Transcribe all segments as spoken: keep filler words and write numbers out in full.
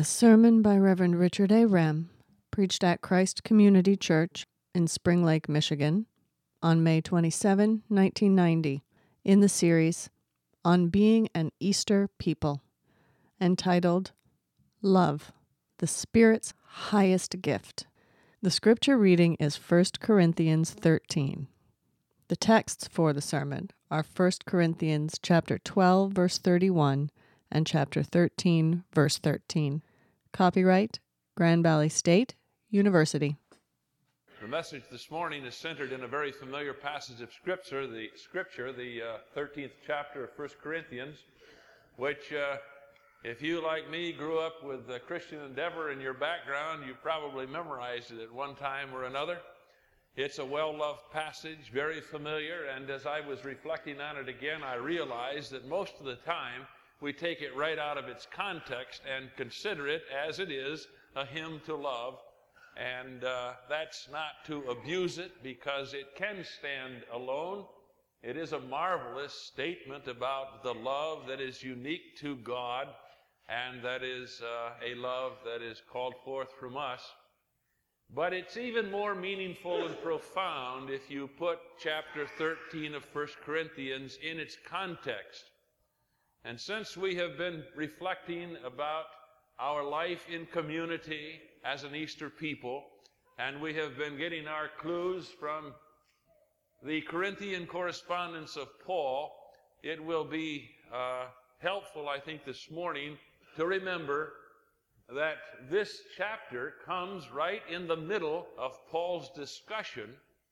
A sermon by Reverend Richard A. Rem, preached at Christ Community Church in Spring Lake, Michigan, on May twenty-seventh, nineteen ninety, in the series On Being an Easter People, entitled Love, the Spirit's Highest Gift. The scripture reading is First Corinthians thirteen. The texts for the sermon are First Corinthians chapter twelve, verse thirty-one, and chapter thirteen, verse thirteen. Copyright Grand Valley State University. The message this morning is centered in a very familiar passage of Scripture, the Scripture, the uh, thirteenth chapter of First Corinthians, which, uh, if you, like me, grew up with uh, Christian Endeavor in your background, you probably memorized it at one time or another. It's a well-loved passage, very familiar, and as I was reflecting on it again, I realized that most of the time we take it right out of its context and consider it as it is, a hymn to love. And uh, that's not to abuse it, because it can stand alone. It is a marvelous statement about the love that is unique to God, and that is uh, a love that is called forth from us. But it's even more meaningful and profound if you put chapter thirteen of First Corinthians in its context. And since we have been reflecting about our life in community as an Easter people, and we have been getting our clues from the Corinthian correspondence of Paul, it will be uh, helpful, I think, this morning to remember that this chapter comes right in the middle of Paul's discussion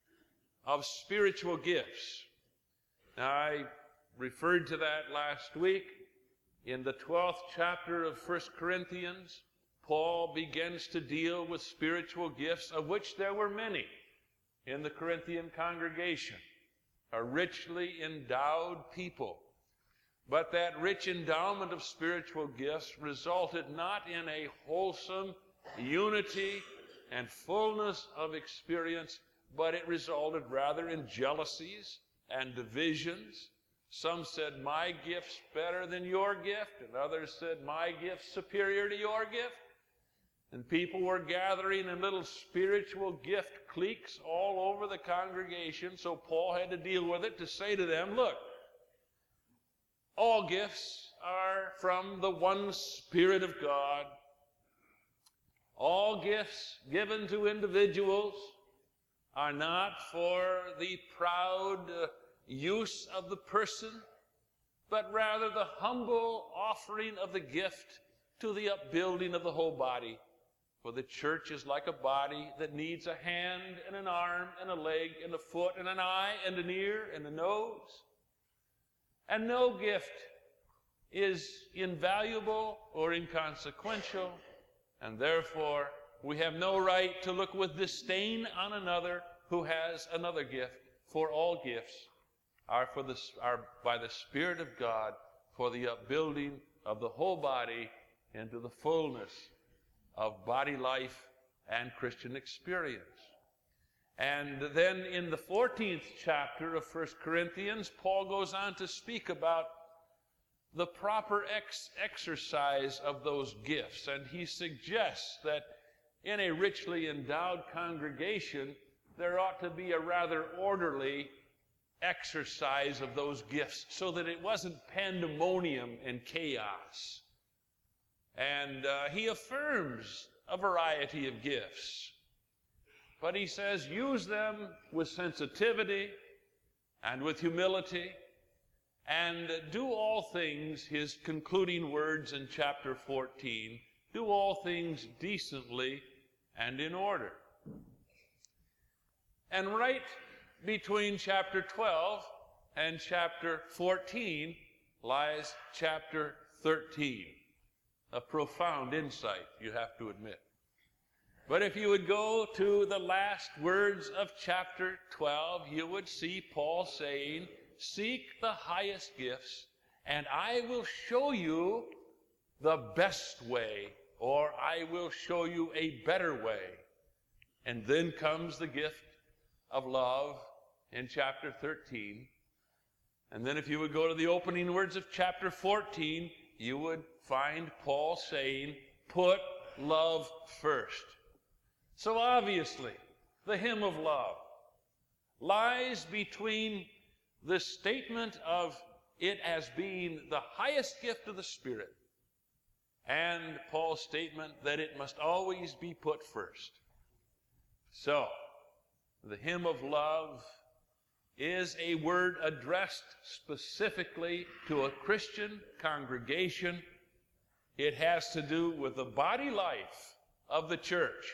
of spiritual gifts. Now, I referred to that last week. In the twelfth chapter of First Corinthians, Paul begins to deal with spiritual gifts, of which there were many in the Corinthian congregation, a richly endowed people. But that rich endowment of spiritual gifts resulted not in a wholesome unity and fullness of experience, but it resulted rather in jealousies and divisions. Some said, my gift's better than your gift, and others said, my gift's superior to your gift. And people were gathering in little spiritual gift cliques all over the congregation, so Paul had to deal with it to say to them, look, all gifts are from the one Spirit of God. All gifts given to individuals are not for the proud uh, use of the person, but rather the humble offering of the gift to the upbuilding of the whole body. For the church is like a body that needs a hand and an arm and a leg and a foot and an eye and an ear and a nose. And no gift is invaluable or inconsequential, and therefore we have no right to look with disdain on another who has another gift, for all gifts are for the are by the Spirit of God for the upbuilding of the whole body into the fullness of body life and Christian experience. And then in the fourteenth chapter of First Corinthians, Paul goes on to speak about the proper ex- exercise of those gifts. And he suggests that in a richly endowed congregation, there ought to be a rather orderly exercise of those gifts, so that it wasn't pandemonium and chaos. And uh, he affirms a variety of gifts, but he says use them with sensitivity and with humility, and do all things, his concluding words in chapter fourteen, do all things decently and in order. And right between chapter twelve and chapter fourteen lies chapter thirteen. A profound insight, you have to admit. But if you would go to the last words of chapter twelve, you would see Paul saying, seek the highest gifts, and I will show you the best way, or I will show you a better way. And then comes the gift of love in chapter thirteen. And then if you would go to the opening words of chapter fourteen, you would find Paul saying, put love first. So obviously, the hymn of love lies between the statement of it as being the highest gift of the Spirit and Paul's statement that it must always be put first. So, the hymn of love is a word addressed specifically to a Christian congregation. It has to do with the body life of the church.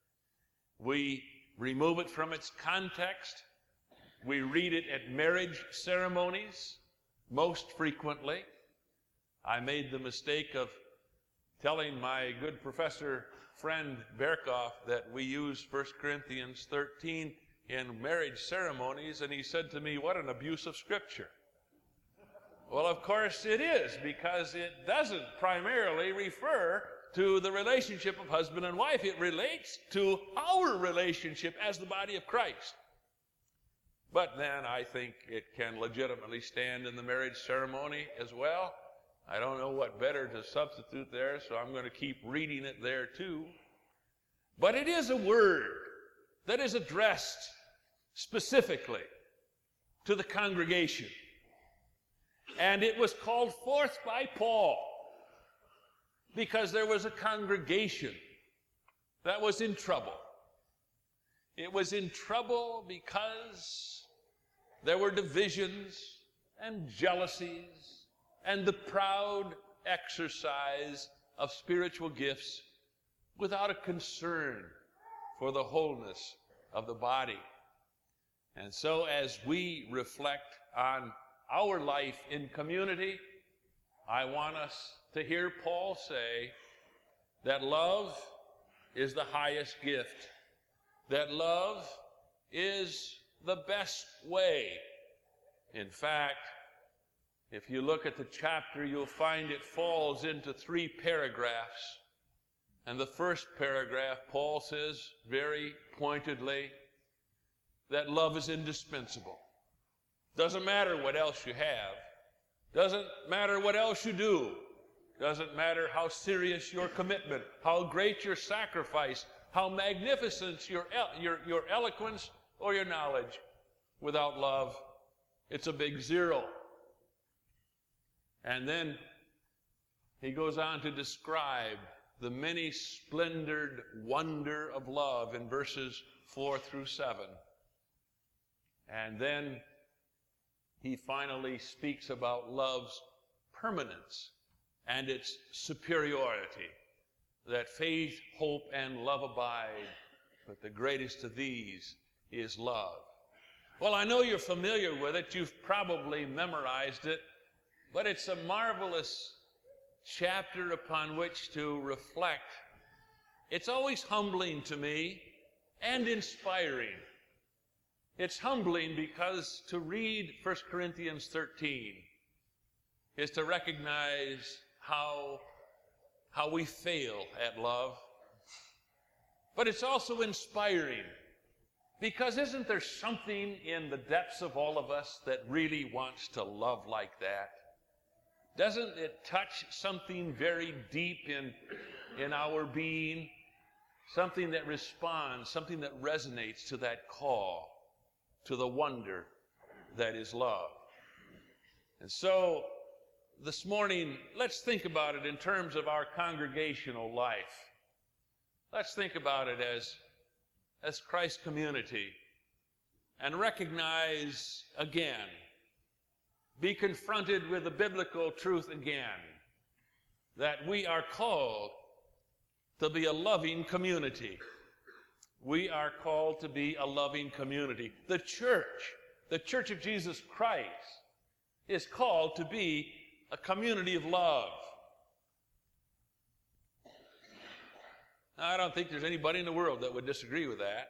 We remove it from its context. We read it at marriage ceremonies most frequently. I made the mistake of telling my good professor friend Berkoff that we use First Corinthians thirteen in marriage ceremonies, and he said to me, "What an abuse of Scripture." Well, of course it is, because it doesn't primarily refer to the relationship of husband and wife. It relates to our relationship as the body of Christ. But then I think it can legitimately stand in the marriage ceremony as well. I don't know what better to substitute there, so I'm going to keep reading it there too. But it is a word that is addressed specifically to the congregation. And it was called forth by Paul because there was a congregation that was in trouble. It was in trouble because there were divisions and jealousies and the proud exercise of spiritual gifts without a concern for the wholeness of the body. And so as we reflect on our life in community, I want us to hear Paul say that love is the highest gift, that love is the best way. In fact, if you look at the chapter, you'll find it falls into three paragraphs. And the first paragraph, Paul says very pointedly that love is indispensable. Doesn't matter what else you have. Doesn't matter what else you do. Doesn't matter how serious your commitment, how great your sacrifice, how magnificent your, your, your eloquence or your knowledge. Without love, it's a big zero. And then he goes on to describe the many splendored wonder of love in verses four through seven. And then he finally speaks about love's permanence and its superiority, that faith, hope, and love abide, but the greatest of these is love. Well, I know you're familiar with it. You've probably memorized it, but it's a marvelous chapter upon which to reflect. It's always humbling to me and inspiring. It's humbling because to read First Corinthians thirteen is to recognize how, how we fail at love. But it's also inspiring because isn't there something in the depths of all of us that really wants to love like that? Doesn't it touch something very deep in, in our being? Something that responds, something that resonates to that call, to the wonder that is love. And so, this morning, let's think about it in terms of our congregational life. Let's think about it as, as Christ's community and recognize again, be confronted with the biblical truth again, that we are called to be a loving community. We are called to be a loving community. The church, the Church of Jesus Christ, is called to be a community of love. Now, I don't think there's anybody in the world that would disagree with that.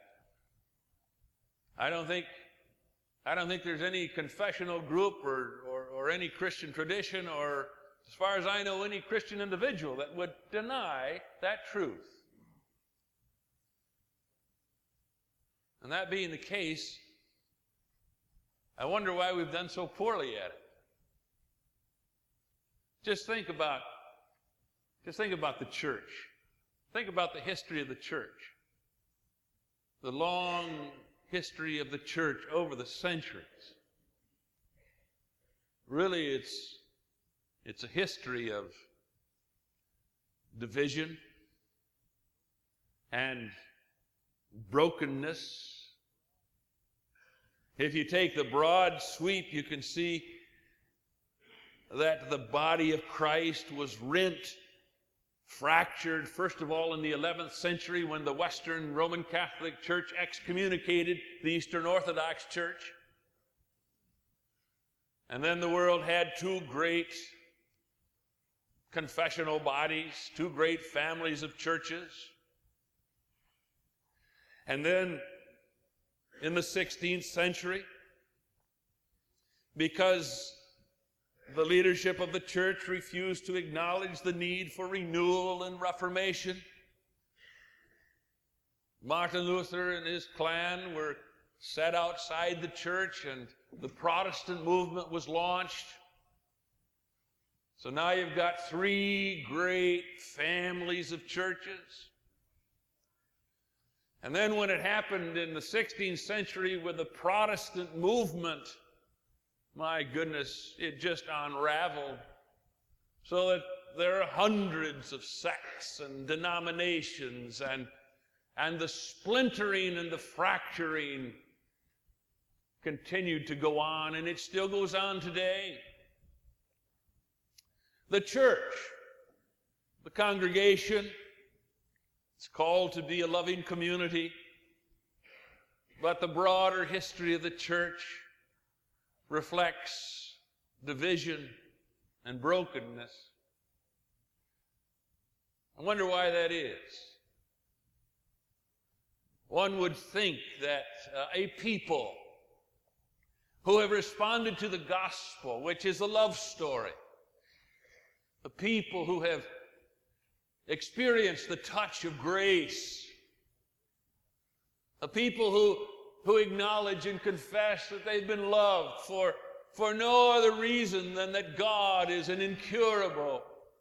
I don't think I don't think there's any confessional group or, or, or any Christian tradition or, as far as I know, any Christian individual that would deny that truth. And that being the case, I wonder why we've done so poorly at it. Just think about, just think about the church. Think about the history of the church. The long history of the church over the centuries. Really, it's, it's a history of division and brokenness. If you take the broad sweep, you can see that the body of Christ was rent, fractured, first of all in the eleventh century when the Western Roman Catholic Church excommunicated the Eastern Orthodox Church. And then the world had two great confessional bodies, two great families of churches. And then in the sixteenth century, because the leadership of the church refused to acknowledge the need for renewal and reformation, Martin Luther and his clan were set outside the church and the Protestant movement was launched. So now you've got three great families of churches. And then when it happened in the sixteenth century with the Protestant movement, my goodness, it just unraveled. So that there are hundreds of sects and denominations, and, and the splintering and the fracturing continued to go on, and it still goes on today. The church, the congregation, it's called to be a loving community, but the broader history of the church reflects division and brokenness. I wonder why that is. One would think that uh, a people who have responded to the gospel, which is a love story, the people who have experienced the touch of grace, the people who, who acknowledge and confess that they've been loved for, for no other reason than that God is an incurable,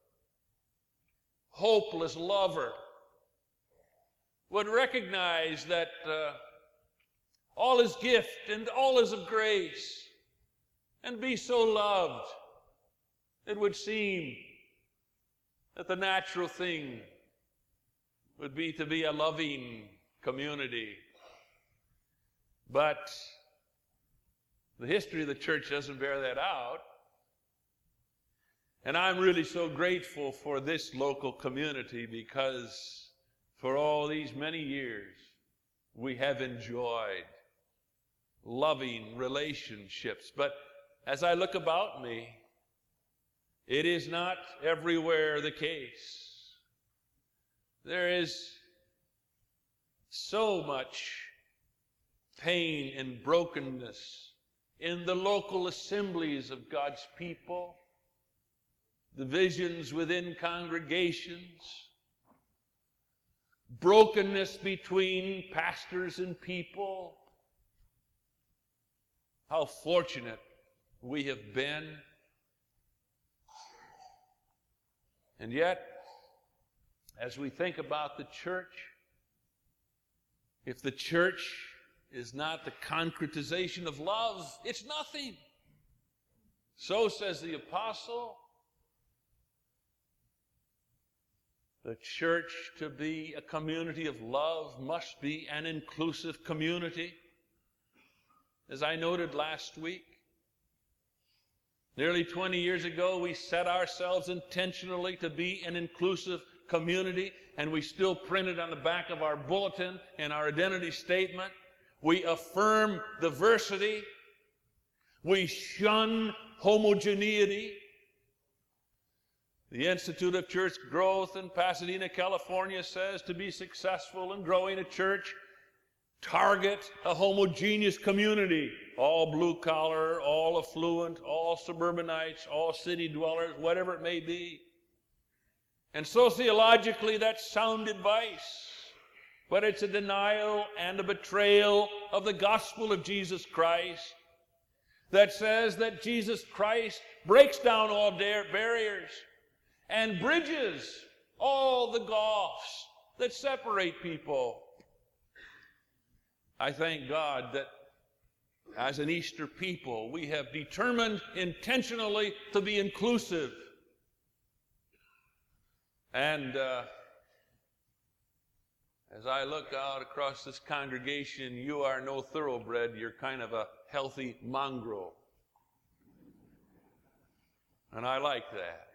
hopeless lover, would recognize that uh, all is gift and all is of grace, and be so loved, it would seem that the natural thing would be to be a loving community. But the history of the church doesn't bear that out. And I'm really so grateful for this local community, because for all these many years we have enjoyed loving relationships. But as I look about me, it is not everywhere the case. There is so much pain and brokenness in the local assemblies of God's people, divisions within congregations, brokenness between pastors and people. How fortunate we have been. And yet, as we think about the church, if the church is not the concretization of love, it's nothing. So says the apostle. The church, to be a community of love, must be an inclusive community. As I noted last week, nearly twenty years ago, we set ourselves intentionally to be an inclusive community, and we still printed on the back of our bulletin and our identity statement. We affirm diversity. We shun homogeneity. The Institute of Church Growth in Pasadena, California says to be successful in growing a church, target a homogeneous community, all blue-collar, all affluent, all suburbanites, all city dwellers, whatever it may be. And sociologically, that's sound advice, but it's a denial and a betrayal of the gospel of Jesus Christ that says that Jesus Christ breaks down all barriers and bridges all the gulfs that separate people. I thank God that as an Easter people, we have determined intentionally to be inclusive. And uh, as I look out across this congregation, you are no thoroughbred, you're kind of a healthy mongrel. And I like that.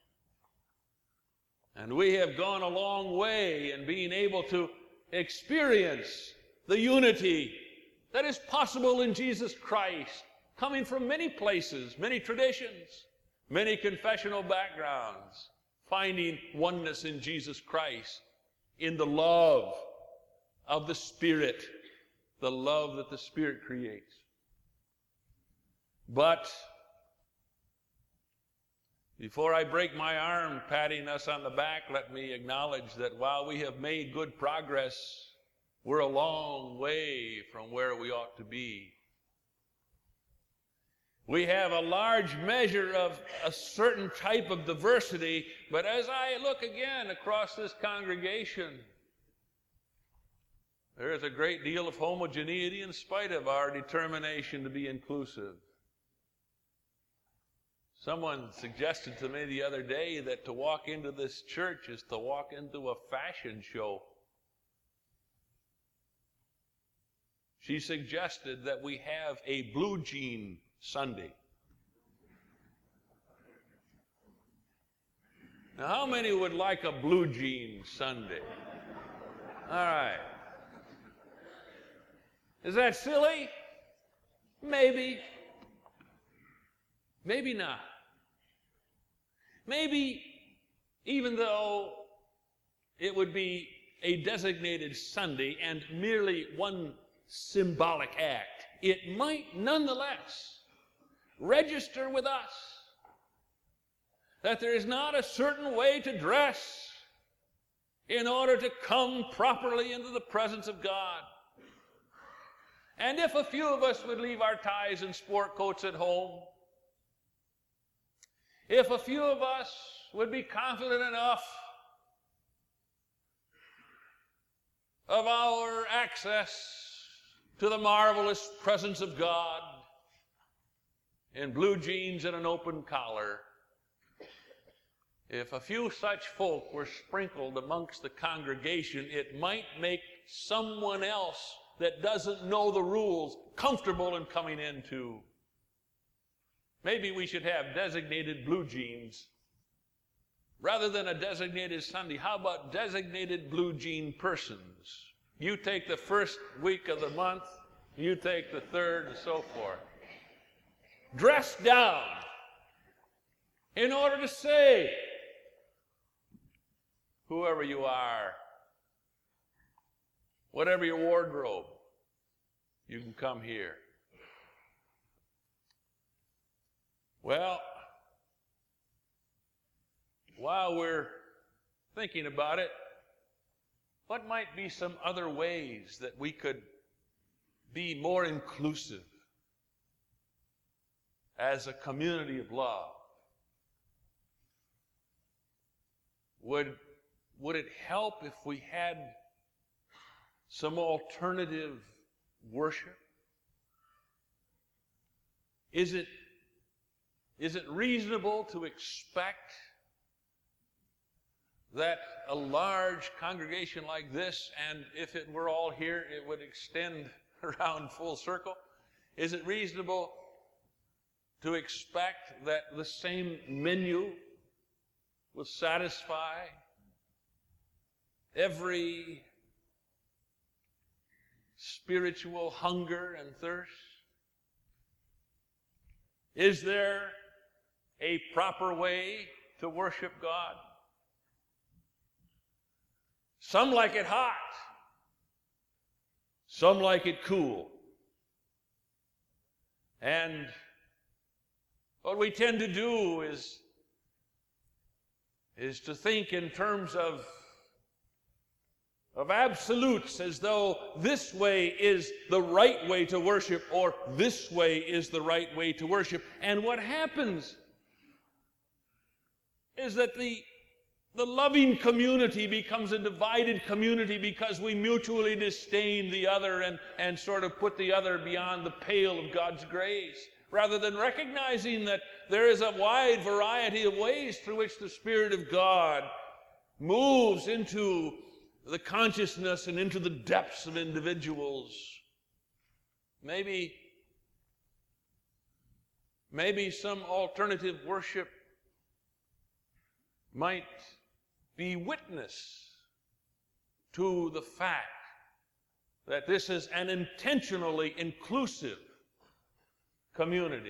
And we have gone a long way in being able to experience the unity that is possible in Jesus Christ, coming from many places, many traditions, many confessional backgrounds, finding oneness in Jesus Christ, in the love of the Spirit, the love that the Spirit creates. But before I break my arm patting us on the back, let me acknowledge that while we have made good progress, we're a long way from where we ought to be. We have a large measure of a certain type of diversity, but as I look again across this congregation, there is a great deal of homogeneity in spite of our determination to be inclusive. Someone suggested to me the other day that to walk into this church is to walk into a fashion show. She suggested that we have a blue jean Sunday. Now, how many would like a blue jean Sunday? All right. Is that silly? Maybe. Maybe not. Maybe, even though it would be a designated Sunday and merely one symbolic act, it might nonetheless register with us that there is not a certain way to dress in order to come properly into the presence of God. And if a few of us would leave our ties and sport coats at home, if a few of us would be confident enough of our access to the marvelous presence of God in blue jeans and an open collar, if a few such folk were sprinkled amongst the congregation, it might make someone else that doesn't know the rules comfortable in coming into. Maybe we should have designated blue jeans. Rather than a designated Sunday, how about designated blue jean persons? You take the first week of the month, you take the third, and so forth. Dress down in order to say, whoever you are, whatever your wardrobe, you can come here. Well, while we're thinking about it, what might be some other ways that we could be more inclusive as a community of love? Would, would it help if we had some alternative worship? Is it, is it reasonable to expect that a large congregation like this, and if it were all here, it would extend around full circle? Is it reasonable to expect that the same menu will satisfy every spiritual hunger and thirst? Is there a proper way to worship God? Some like it hot. Some like it cool. And what we tend to do is, is to think in terms of, of absolutes, as though this way is the right way to worship or this way is the right way to worship. And what happens is that the The loving community becomes a divided community because we mutually disdain the other and, and sort of put the other beyond the pale of God's grace, rather than recognizing that there is a wide variety of ways through which the Spirit of God moves into the consciousness and into the depths of individuals. Maybe, maybe some alternative worship might be witness to the fact that this is an intentionally inclusive community.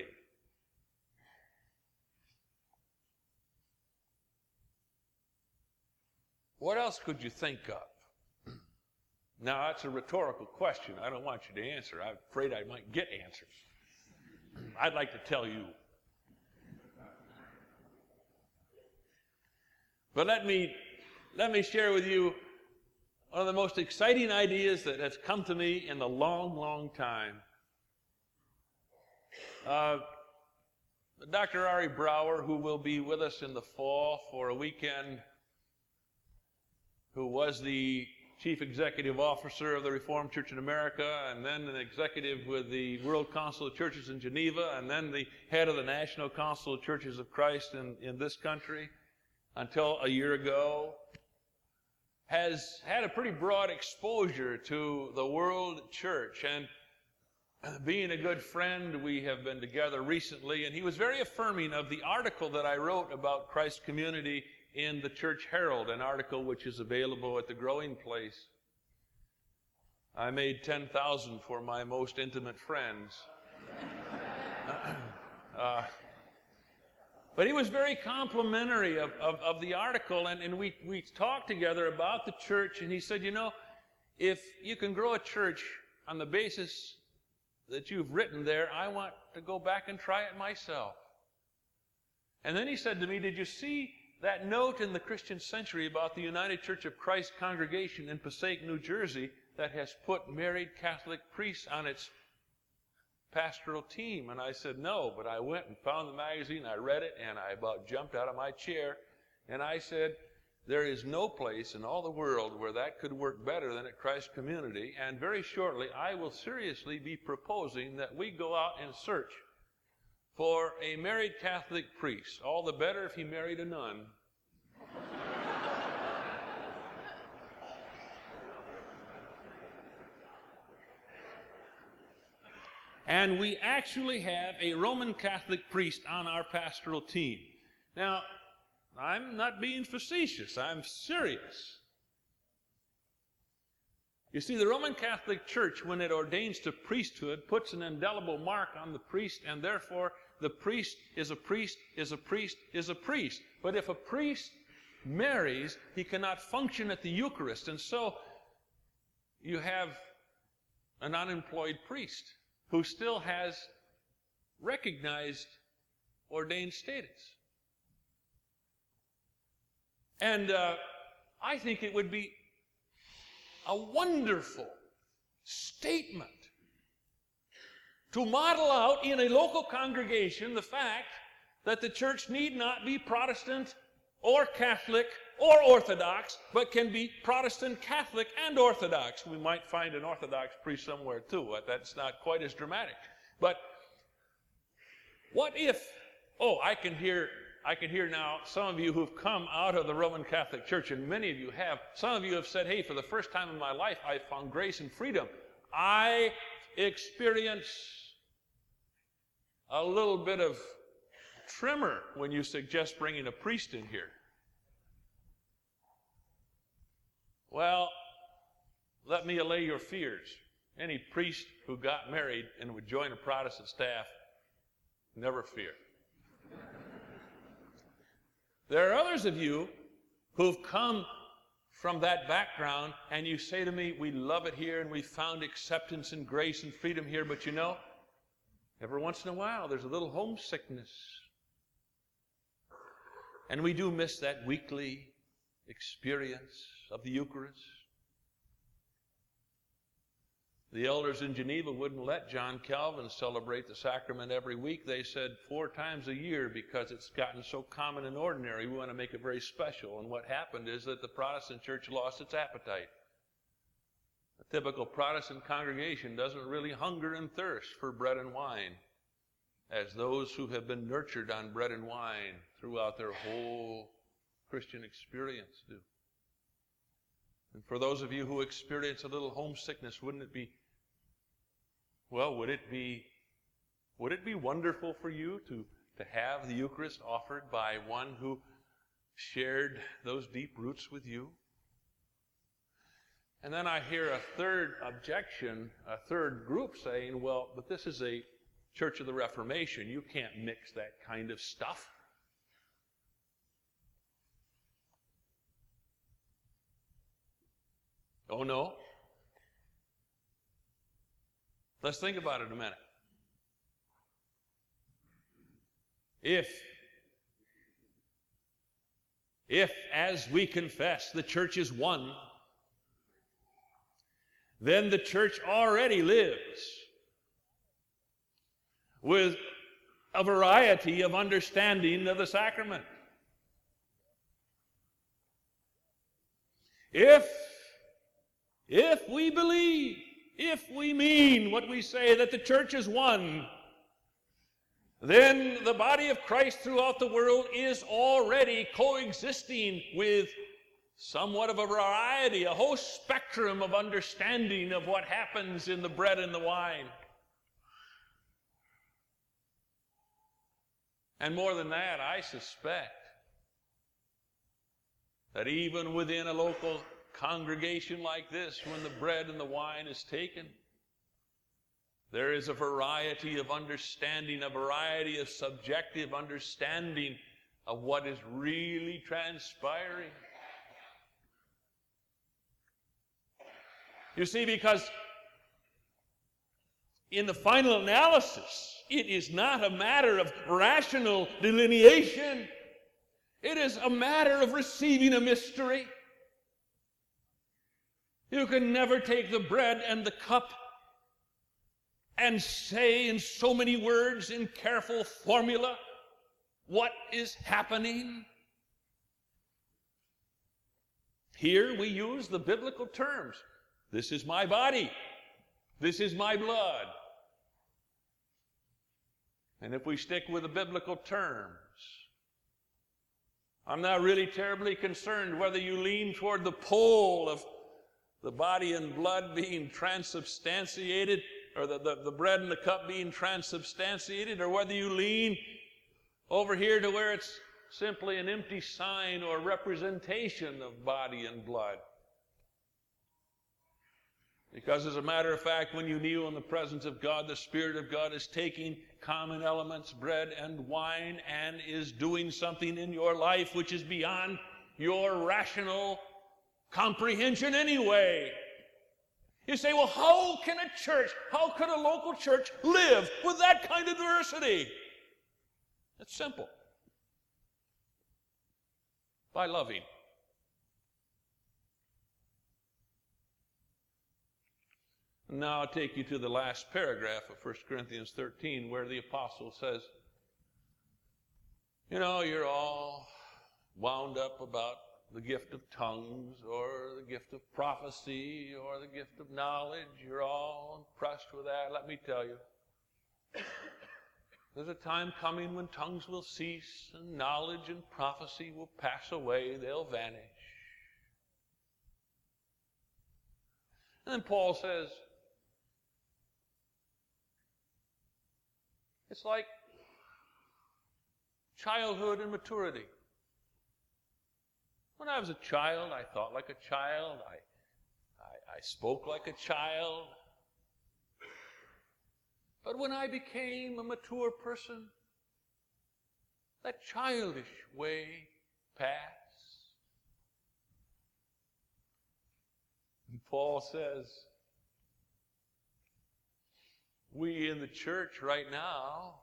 What else could you think of? Now, that's a rhetorical question. I don't want you to answer. I'm afraid I might get answers. I'd like to tell you. But let me, let me share with you one of the most exciting ideas that has come to me in a long, long time. Uh, Doctor Ari Brower, who will be with us in the fall for a weekend, who was the Chief Executive Officer of the Reformed Church in America, and then an executive with the World Council of Churches in Geneva, and then the head of the National Council of Churches of Christ in, in this country, until a year ago, has had a pretty broad exposure to the world church. And being a good friend, we have been together recently, and he was very affirming of the article that I wrote about Christ Community in the Church Herald, an article which is available at the Growing Place. I made ten thousand for my most intimate friends. uh, But he was very complimentary of, of, of the article, and, and we, we talked together about the church, and he said, you know, if you can grow a church on the basis that you've written there, I want to go back and try it myself. And then he said to me, did you see that note in the Christian Century about the United Church of Christ congregation in Passaic, New Jersey, that has put married Catholic priests on its pastoral team? And I said, no, but I went and found the magazine, I read it, and I about jumped out of my chair, and I said, there is no place in all the world where that could work better than at Christ Community, and very shortly I will seriously be proposing that we go out and search for a married Catholic priest. All the better if he married a nun. And we actually have a Roman Catholic priest on our pastoral team. Now, I'm not being facetious. I'm serious. You see, the Roman Catholic Church, when it ordains to priesthood, puts an indelible mark on the priest, and therefore the priest is a priest, is a priest, is a priest. But if a priest marries, he cannot function at the Eucharist. And so you have an unemployed priest who still has recognized ordained status. And uh, I think it would be a wonderful statement to model out in a local congregation the fact that the church need not be Protestant or Catholic or Orthodox, but can be Protestant, Catholic, and Orthodox. We might find an Orthodox priest somewhere too, but that's not quite as dramatic. But what if, oh, I can hear, I can hear now some of you who've come out of the Roman Catholic Church, and many of you have, some of you have said, hey, for the first time in my life, I found grace and freedom. I experience a little bit of tremor when you suggest bringing a priest in here. Well, let me allay your fears. Any priest who got married and would join a Protestant staff, never fear. There are others of you who've come from that background, and you say to me, we love it here, and we found acceptance and grace and freedom here, but you know, every once in a while there's a little homesickness. And we do miss that weekly experience of the Eucharist. The elders in Geneva wouldn't let John Calvin celebrate the sacrament every week. They said four times a year because it's gotten so common and ordinary. We want to make it very special. And what happened is that the Protestant church lost its appetite. A typical Protestant congregation doesn't really hunger and thirst for bread and wine as those who have been nurtured on bread and wine throughout their whole Christian experience do. And for those of you who experience a little homesickness, wouldn't it be, well, would it be, would it be wonderful for you to, to have the Eucharist offered by one who shared those deep roots with you? And then I hear a third objection, a third group saying, well, but this is a Church of the Reformation. You can't mix that kind of stuff. Oh, no? Let's think about it a minute. If, if, as we confess, the church is one, then the church already lives with a variety of understanding of the sacrament. If, if we believe, if we mean what we say, that the church is one, then the body of Christ throughout the world is already coexisting with somewhat of a variety, a whole spectrum of understanding of what happens in the bread and the wine. And more than that, I suspect that even within a local congregation like this, when the bread and the wine is taken, there is a variety of understanding, a variety of subjective understanding of what is really transpiring. You see, because in the final analysis, it is not a matter of rational delineation. It is a matter of receiving a mystery. You can never take the bread and the cup and say in so many words, in careful formula, what is happening. Here we use the biblical terms. This is my body. This is my blood. And if we stick with the biblical terms, I'm not really terribly concerned whether you lean toward the pole of the body and blood being transubstantiated, or the, the, the bread and the cup being transubstantiated, or whether you lean over here to where it's simply an empty sign or representation of body and blood. Because as a matter of fact, when you kneel in the presence of God, the Spirit of God is taking common elements, bread and wine, and is doing something in your life which is beyond your rational comprehension anyway. You say, well, how can a church, how could a local church live with that kind of diversity? It's simple. By loving. Now I'll take you to the last paragraph of First Corinthians thirteen, where the apostle says, you know, you're all wound up about the gift of tongues or the gift of prophecy or the gift of knowledge. You're all impressed with that. Let me tell you, there's a time coming when tongues will cease and knowledge and prophecy will pass away. They'll vanish. And then Paul says, it's like childhood and maturity. When I was a child, I thought like a child. I, I, I spoke like a child. But when I became a mature person, that childish way passed. And Paul says, we in the church right now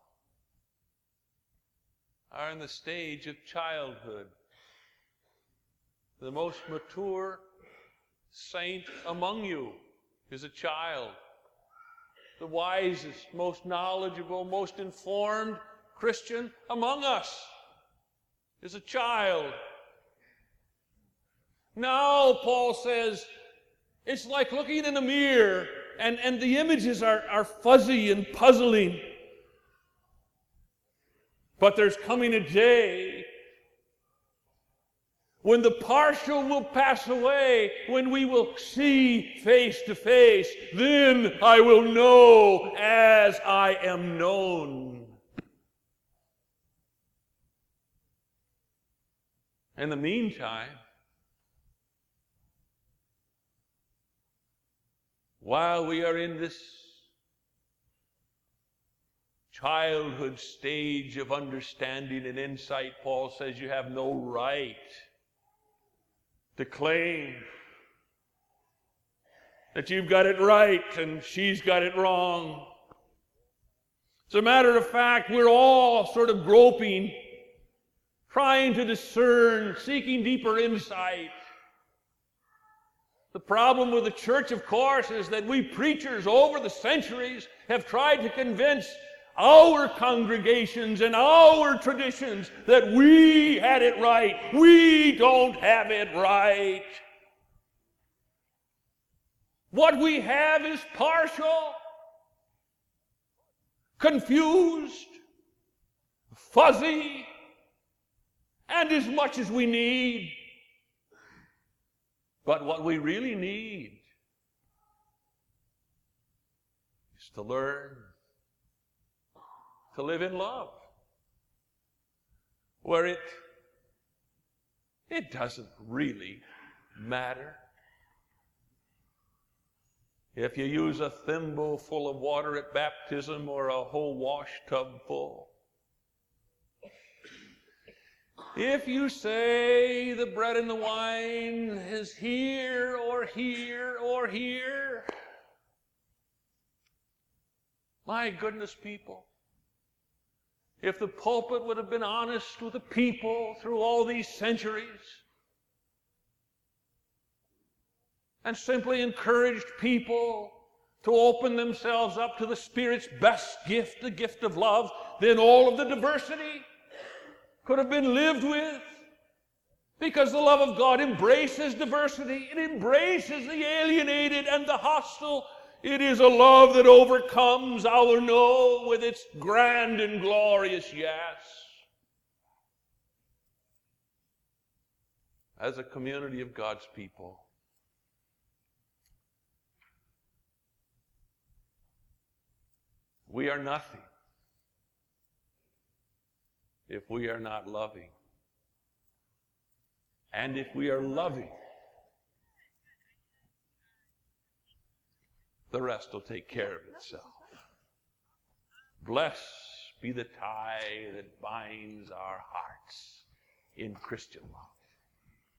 are in the stage of childhood. The most mature saint among you is a child. the wisest, most knowledgeable, most informed Christian among us is a child. Now, Paul says, it's like looking in a mirror and, and the images are, are fuzzy and puzzling. But there's coming a day when the partial will pass away, when we will see face to face. Then I will know as I am known. In the meantime, while we are in this childhood stage of understanding and insight, Paul says you have no right to claim that you've got it right and she's got it wrong. As a matter of fact, we're all sort of groping, trying to discern, seeking deeper insight. The problem with the church, of course, is that we preachers over the centuries have tried to convince our congregations and our traditions that we had it right. We don't have it right. What we have is partial, confused, fuzzy, and as much as we need. But what we really need is to learn to live in love, where it, it doesn't really matter if you use a thimble full of water at baptism or a whole wash tub full. If you say the bread and the wine is here or here or here, my goodness, people, if the pulpit would have been honest with the people through all these centuries and simply encouraged people to open themselves up to the Spirit's best gift, the gift of love, then all of the diversity could have been lived with, because the love of God embraces diversity. It embraces the alienated and the hostile. It is a love that overcomes our no with its grand and glorious yes. As a community of God's people, we are nothing if we are not loving. And if we are loving, the rest will take care of itself. Blessed be the tie that binds our hearts in Christian love.